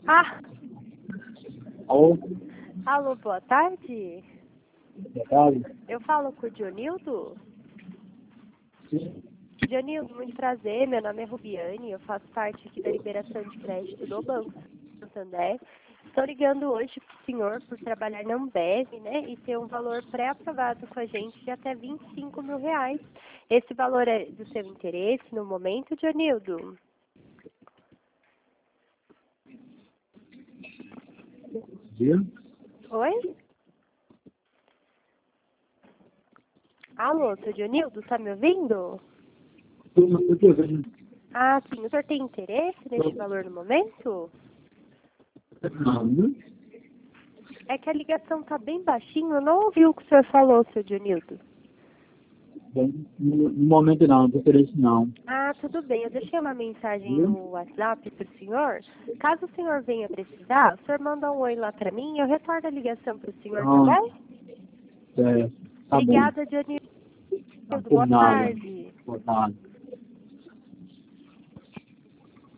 Ah, Alô? alô, boa tarde. Boa tarde. Eu falo com o Dionildo? Sim. Dionildo, muito prazer. Meu nome é Rubiane. Eu faço parte aqui da liberação de crédito do Banco Santander. Estou ligando hoje para o senhor por trabalhar na Ambev, né? E ter um valor pré-aprovado com a gente de até R$ 25.000. Esse valor é do seu interesse no momento, Dionildo? Dia? Oi? Alô, seu Dionildo, tá me ouvindo? Eu tô vendo. Ah, sim. O senhor tem interesse neste valor no momento? Não, né? É que a ligação tá bem baixinho. Eu não ouvi o que o senhor falou, seu Dionildo. Bom, no momento não interesse não. Ah, tudo bem. Eu deixei uma mensagem Viu? no WhatsApp para o senhor. Caso o senhor venha precisar, o senhor manda um oi lá para mim e eu retorno a ligação para o senhor, tá Ah, bom? é, tá bom. Obrigada, Dionildo. Tá, por Boa nada. tarde. Boa tarde.